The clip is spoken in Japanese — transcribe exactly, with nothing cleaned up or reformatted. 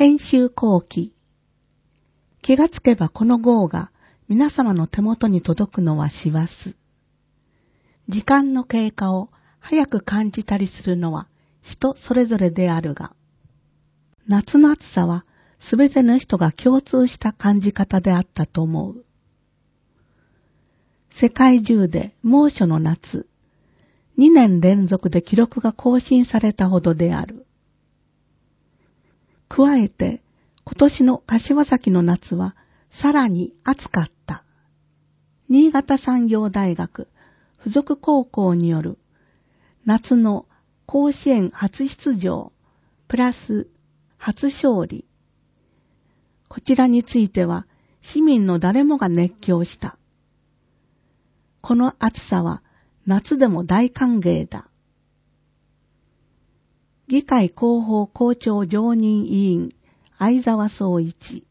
編集後期。気がつけばこの号が皆様の手元に届くのは師走。時間の経過を早く感じたりするのは人それぞれであるが、夏の暑さはすべての人が共通した感じ方であったと思う。世界中で猛暑の夏、にねん連続で記録が更新されたほどである。加えて今年の柏崎の夏はさらに暑かった。新潟産業大学附属高校による夏の甲子園初出場プラス初勝利。こちらについては市民の誰もが熱狂した。この暑さは夏でも大歓迎だ。議会広報校長常任委員相沢総一。